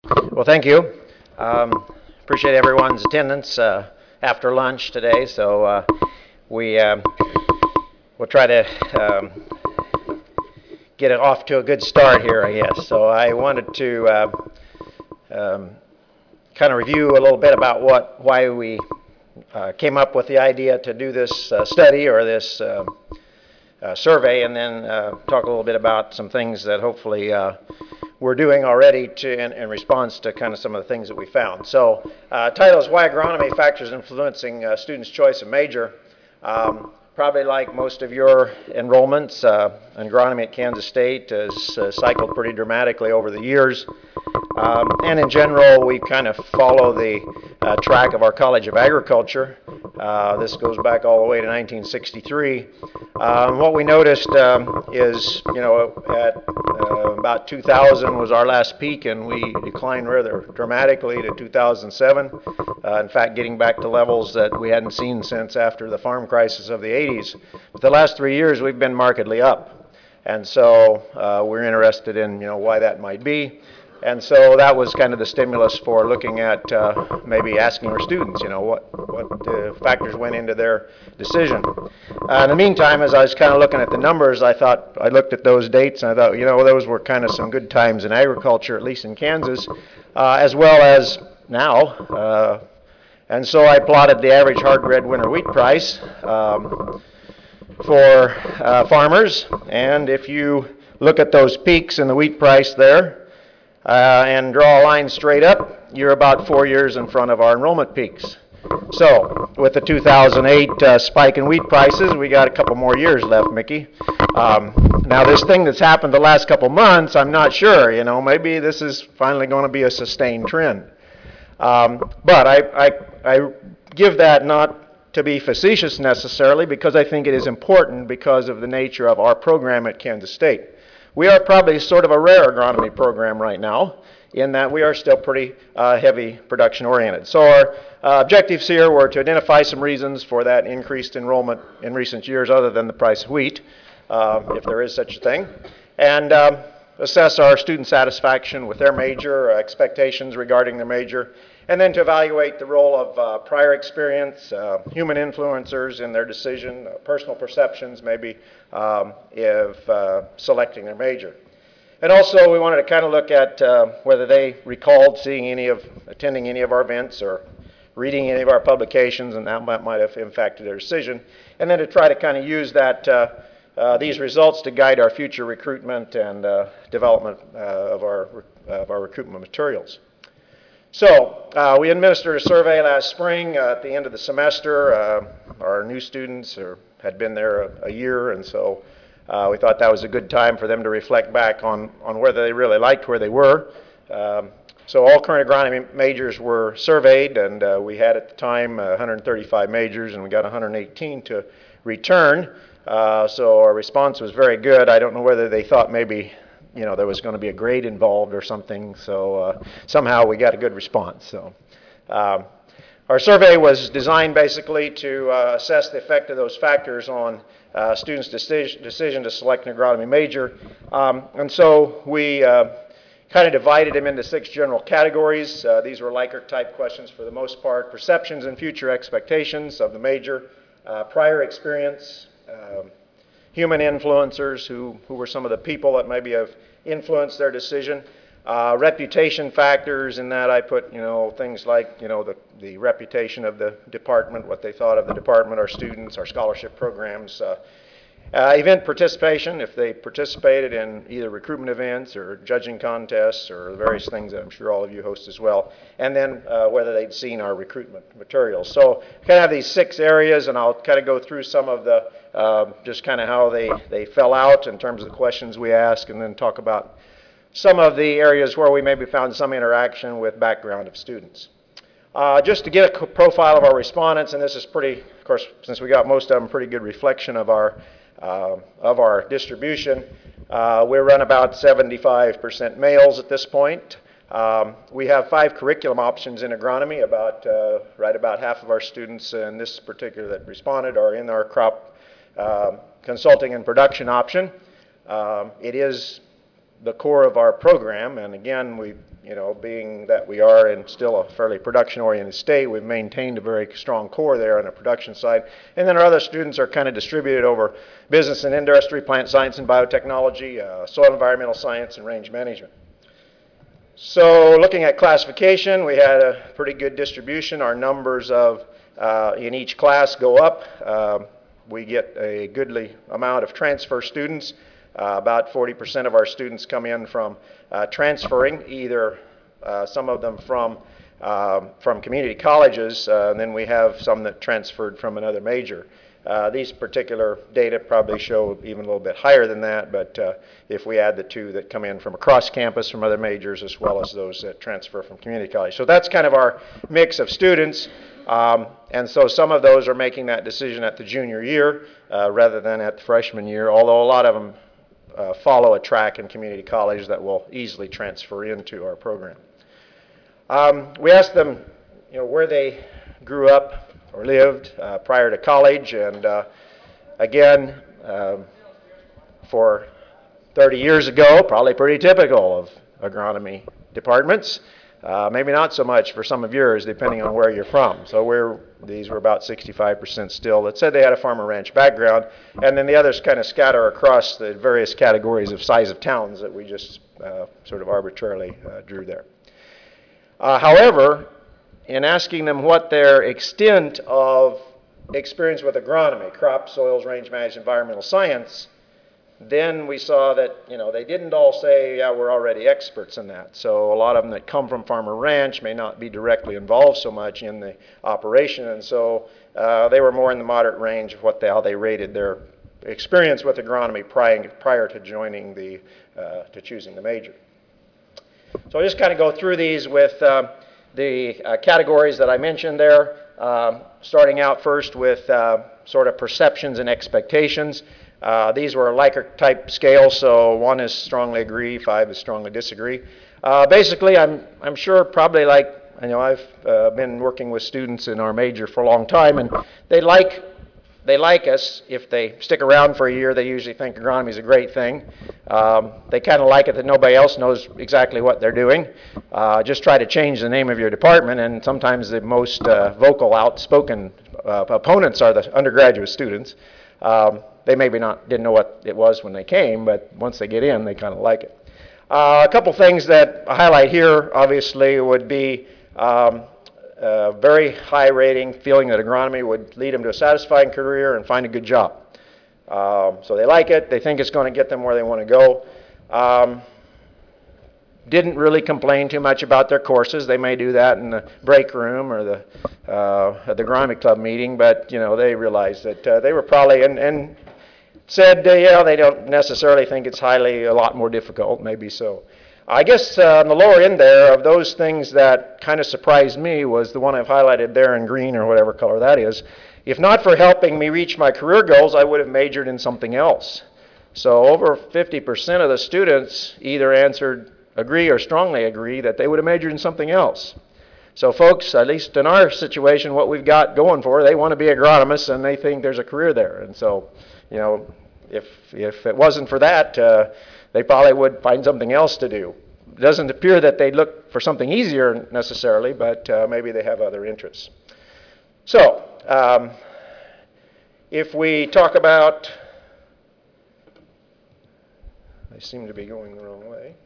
Well, thank you. Appreciate everyone's attendance after lunch today. So we will try to get it off to a good start here, I guess. So I wanted to kind of review a little bit about why we came up with the idea to do this study or this survey, and then talk a little bit about some things that hopefully we're doing already in response to kind of some of the things that we found. So title is Why Agronomy Factors Influencing Students' Choice of Major. Probably like most of your enrollments, agronomy at Kansas State has cycled pretty dramatically over the years. And in general, we kind of follow the track of our College of Agriculture. This goes back all the way to 1963. What we noticed is, at about 2000 was our last peak, and we declined rather dramatically to 2007. In fact, getting back to levels that we hadn't seen since after the farm crisis of the 80s. But the last 3 years, we've been markedly up. And so we're interested in, why that might be. And so that was kind of the stimulus for looking at maybe asking our students, what factors went into their decision. In the meantime, as I was kind of looking at the numbers, I looked at those dates and I thought, those were kind of some good times in agriculture, at least in Kansas, as well as now. And so I plotted the average hard red winter wheat price for farmers. And if you look at those peaks in the wheat price there, and draw a line straight up, you're about 4 years in front of our enrollment peaks. So with the 2008 spike in wheat prices, we got a couple more years left, Mickey. Now this thing that's happened the last couple months, I'm not sure, maybe this is finally going to be a sustained trend. But I give that not to be facetious necessarily, because I think it is important because of the nature of our program at Kansas State. We are probably sort of a rare agronomy program right now in that we are still pretty heavy production oriented. So our objectives here were to identify some reasons for that increased enrollment in recent years other than the price of wheat, if there is such a thing, and assess our student satisfaction with their major, expectations regarding their major, and then to evaluate the role of prior experience, human influencers in their decision, personal perceptions maybe if selecting their major. And also we wanted to kind of look at whether they recalled attending any of our events or reading any of our publications, and that might have impacted their decision. And then to try to kind of use these results to guide our future recruitment and development of our recruitment materials. So we administered a survey last spring at the end of the semester. Our new students had been there a year, and so we thought that was a good time for them to reflect back on whether they really liked where they were. So all current agronomy majors were surveyed, and we had at the time 135 majors, and we got 118 to return. So our response was very good. I don't know whether they thought maybe there was going to be a grade involved or something, so somehow we got a good response. So our survey was designed basically to assess the effect of those factors on students' decision to select an agronomy major. And so we kind of divided them into 6 general categories. These were Likert type questions for the most part: perceptions and future expectations of the major, prior experience, human influencers, who were some of the people that maybe have influenced their decision, reputation factors. In that I put things like the reputation of the department, what they thought of the department, our students, our scholarship programs, event participation, if they participated in either recruitment events or judging contests or the various things that I'm sure all of you host as well, and then whether they'd seen our recruitment materials. So kind of have these 6 areas, and I'll kind of go through some of the just kind of how they fell out in terms of the questions we ask, and then talk about some of the areas where we maybe found some interaction with background of students. Just to get a profile of our respondents, and this is pretty, of course, since we got most of them, pretty good reflection of our distribution. We run about 75% males at this point. We have 5 curriculum options in agronomy. Right about half of our students in this particular that responded are in our crop consulting and production option. It is the core of our program. And again, being that we are in still a fairly production-oriented state, we've maintained a very strong core there on the production side. And then our other students are kind of distributed over business and industry, plant science and biotechnology, soil environmental science, and range management. So looking at classification, we had a pretty good distribution. Our numbers in each class go up. We get a goodly amount of transfer students. About 40% of our students come in from transferring, either some of them from community colleges, and then we have some that transferred from another major. These particular data probably show even a little bit higher than that, but if we add the two that come in from across campus from other majors as well as those that transfer from community college. So that's kind of our mix of students, and so some of those are making that decision at the junior year rather than at the freshman year, although a lot of them follow a track in community college that will easily transfer into our program. We asked them, where they grew up or lived prior to college, and again, for 30 years ago, probably pretty typical of agronomy departments. Maybe not so much for some of yours, depending on where you're from. So these were about 65% still that said they had a farm or ranch background, and then the others kind of scatter across the various categories of size of towns that we just sort of arbitrarily drew there. However, in asking them what their extent of experience with agronomy, crop, soils, range management, environmental science, then we saw that they didn't all say, yeah, we're already experts in that. So a lot of them that come from farm or ranch may not be directly involved so much in the operation, and so they were more in the moderate range of how they rated their experience with agronomy prior to joining to choosing the major. So I'll just kind of go through these with the categories that I mentioned there, starting out first with sort of perceptions and expectations. These were Likert type scales, so 1 is strongly agree, 5 is strongly disagree. Basically, I'm sure probably I've been working with students in our major for a long time, and they like us. If they stick around for a year, they usually think agronomy is a great thing. They kind of like it that nobody else knows exactly what they're doing. Just try to change the name of your department, and sometimes the most vocal, outspoken opponents are the undergraduate students. They maybe didn't know what it was when they came, but once they get in, they kind of like it. A couple things that I highlight here, obviously, would be a very high rating, feeling that agronomy would lead them to a satisfying career and find a good job. So they like it. They think it's going to get them where they want to go. Didn't really complain too much about their courses. They may do that in the break room or at the agronomy club meeting, but they realized that they were probably and said, they don't necessarily think it's a lot more difficult, maybe so. I guess on the lower end there, of those things that kind of surprised me was the one I've highlighted there in green or whatever color that is. If not for helping me reach my career goals, I would have majored in something else. So over 50% of the students either answered agree or strongly agree that they would have majored in something else. So folks, at least in our situation, what we've got going for, they want to be agronomists and they think there's a career there. And so, if it wasn't for that, they probably would find something else to do. It doesn't appear that they'd look for something easier necessarily, but maybe they have other interests. So, if we talk about, I seem to be going the wrong way.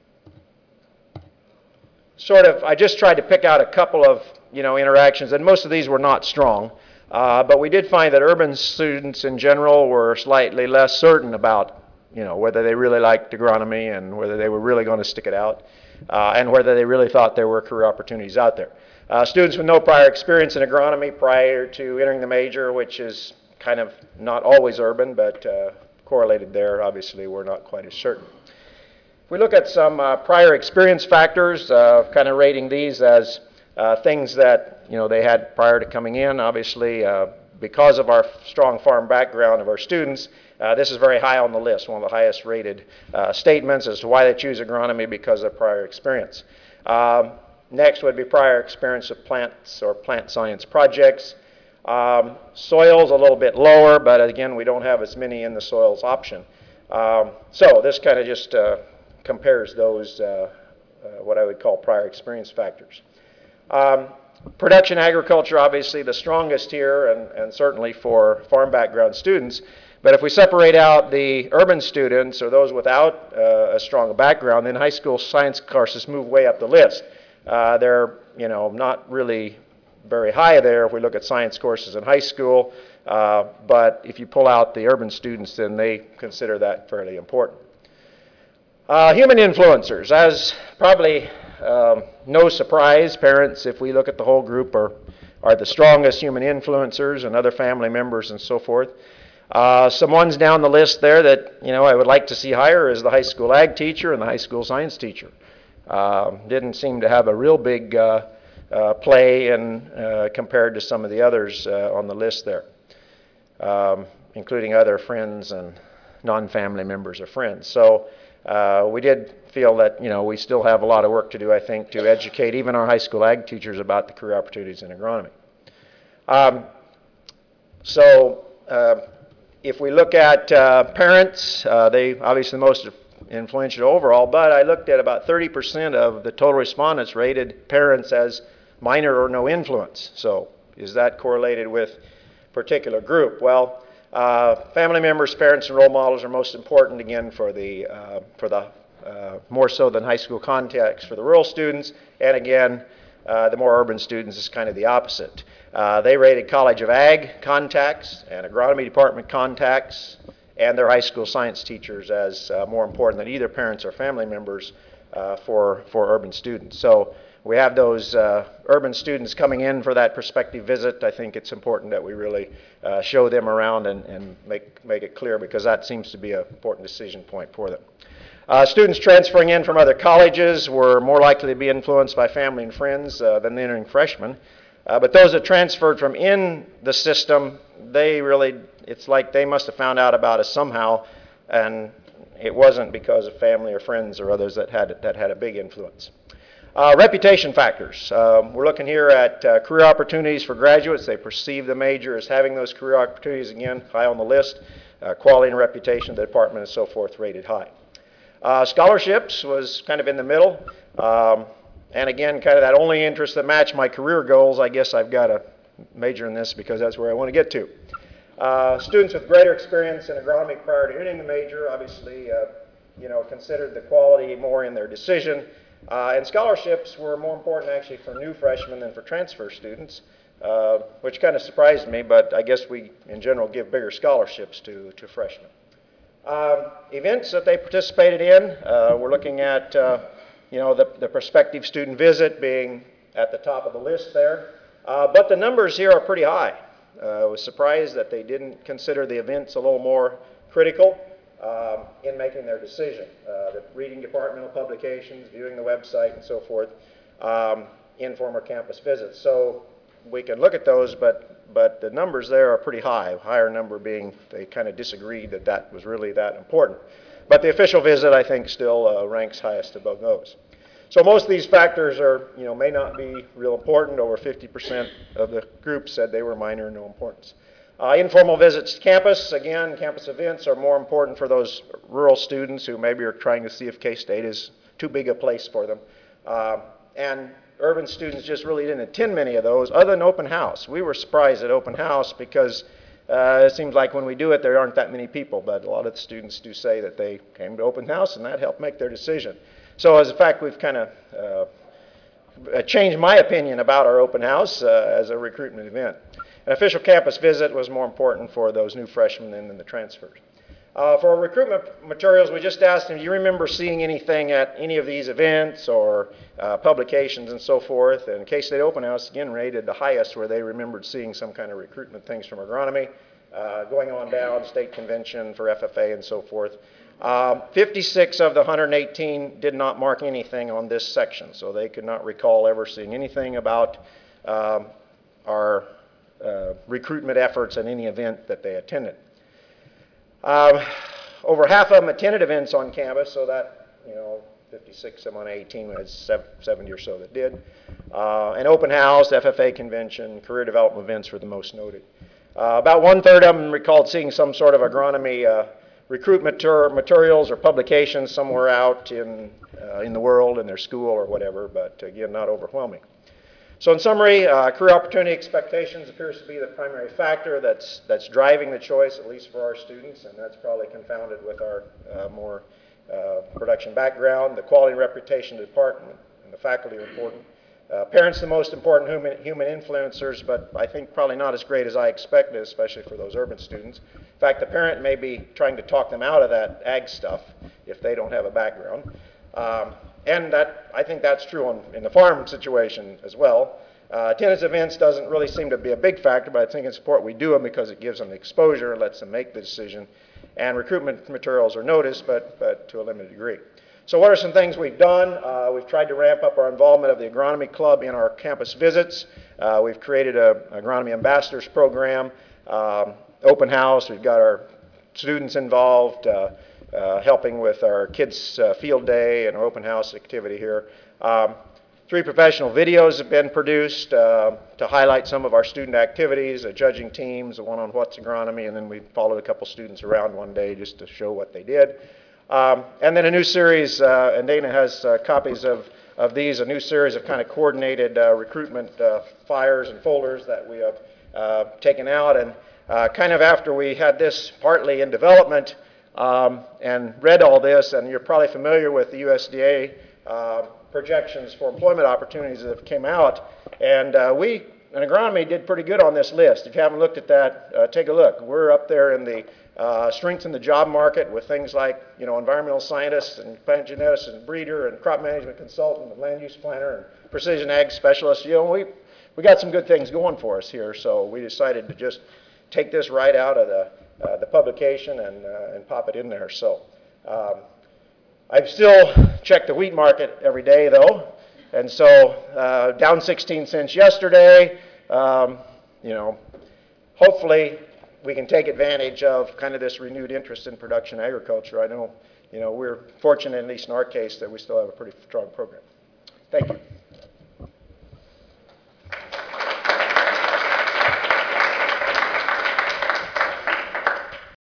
I just tried to pick out a couple of interactions, and most of these were not strong. But we did find that urban students in general were slightly less certain about whether they really liked agronomy and whether they were really going to stick it out, and whether they really thought there were career opportunities out there. Students with no prior experience in agronomy prior to entering the major, which is kind of not always urban, but correlated there, obviously, were not quite as certain. If we look at some prior experience factors, kind of rating these as things that they had prior to coming in, obviously, because of our strong farm background of our students, this is very high on the list, one of the highest rated statements as to why they choose agronomy because of prior experience. Next would be prior experience with plants or plant science projects. Soils a little bit lower, but again, we don't have as many in the soils option. So this kind of just compares those, what I would call prior experience factors. Production agriculture, obviously the strongest here, and certainly for farm background students. But if we separate out the urban students or those without a strong background, then high school science courses move way up the list. They're, not really very high there if we look at science courses in high school, but if you pull out the urban students, then they consider that fairly important. Human influencers, as probably no surprise, parents, if we look at the whole group, are the strongest human influencers, and other family members and so forth. Some ones down the list there that I would like to see higher is the high school ag teacher and the high school science teacher. Didn't seem to have a real big play in compared to some of the others on the list there, including other friends and non-family members of friends. So we did feel that we still have a lot of work to do, I think, to educate even our high school ag teachers about the career opportunities in agronomy. If we look at parents, they obviously the most influential overall, but I looked at about 30% of the total respondents rated parents as minor or no influence. So is that correlated with a particular group? Well, family members, parents, and role models are most important, again, for the more so than high school context for the rural students, and again, the more urban students is kind of the opposite. They rated College of Ag contacts and agronomy department contacts and their high school science teachers as more important than either parents or family members for urban students. So we have those urban students coming in for that prospective visit. I think it's important that we really show them around and make it clear, because that seems to be an important decision point for them. Students transferring in from other colleges were more likely to be influenced by family and friends than the entering freshmen. But those that transferred from in the system, it's like they must have found out about us somehow, and it wasn't because of family or friends or others that had a big influence. Reputation factors. We're looking here at career opportunities for graduates. They perceive the major as having those career opportunities, again, high on the list. Quality and reputation of the department and so forth rated high. Scholarships was kind of in the middle. And again, kind of that only interest that matched my career goals. I guess I've got to major in this because that's where I want to get to. Students with greater experience in agronomy prior to entering the major obviously considered the quality more in their decision. And scholarships were more important actually for new freshmen than for transfer students, which kind of surprised me, but I guess we in general give bigger scholarships to freshmen. Events that they participated in, we're looking at the prospective student visit being at the top of the list there. But the numbers here are pretty high. I was surprised that they didn't consider the events a little more critical in making their decision. The reading departmental publications, viewing the website, and so forth, informal campus visits. So we can look at those, but the numbers there are pretty high. Higher number being they kind of disagreed that was really that important. But the official visit, I think, still ranks highest above those. So most of these factors are, may not be real important. Over 50% of the group said they were minor, no importance. Informal visits to campus, again, campus events are more important for those rural students who maybe are trying to see if K-State is too big a place for them. And urban students just really didn't attend many of those, other than open house. We were surprised at open house because it seems like when we do it, there aren't that many people, but a lot of the students do say that they came to open house and that helped make their decision. So as a fact, we've kind of changed my opinion about our open house as a recruitment event. An official campus visit was more important for those new freshmen than the transfers. For our recruitment materials, we just asked them, do you remember seeing anything at any of these events or publications and so forth? And K-State Open House, again, rated the highest where they remembered seeing some kind of recruitment things from agronomy, going on down, state convention for FFA and so forth. 56 of the 118 did not mark anything on this section, so they could not recall ever seeing anything about our recruitment efforts at any event that they attended. Over half of them attended events on campus, so that, 56 among 18, we had 70 or so that did. An open house, FFA convention, career development events were the most noted. About 1/3 of them recalled seeing some sort of agronomy recruit materials or publications somewhere out in the world, in their school or whatever, but again, not overwhelming. So in summary, career opportunity expectations appears to be the primary factor that's driving the choice, at least for our students, and that's probably confounded with our more production background. The quality and reputation of the department and the faculty are important. Parents the most important human influencers, but I think probably not as great as I expected, especially for those urban students. In fact, the parent may be trying to talk them out of that ag stuff if they don't have a background. And I think that's true in the farm situation as well. Attendance events doesn't really seem to be a big factor, but I think it's important we do them because it gives them exposure, lets them make the decision. And recruitment materials are noticed, but to a limited degree. So what are some things we've done? We've tried to ramp up our involvement of the agronomy club in our campus visits. We've created an agronomy ambassadors program, open house. We've got our students involved, helping with our kids' field day and our open house activity here. 3 professional videos have been produced to highlight some of our student activities, judging teams, one on what's agronomy, and then we followed a couple students around one day just to show what they did. And then a new series, and Dana has copies of these, a new series of kind of coordinated recruitment flyers and folders that we have taken out. And kind of after we had this partly in development and read all this, and you're probably familiar with the USDA projections for employment opportunities that came out, and we in agronomy did pretty good on this list. If you haven't looked at that, take a look. We're up there in the strengthen the job market with things like, environmental scientists and plant geneticists and breeder and crop management consultant and land use planner and precision ag specialist. We got some good things going for us here, so we decided to just take this right out of the publication and pop it in there. So I still check the wheat market every day, though, and so down 16 cents yesterday. Hopefully we can take advantage of kind of this renewed interest in production agriculture. I know, we're fortunate, at least in our case, that we still have a pretty strong program. Thank you.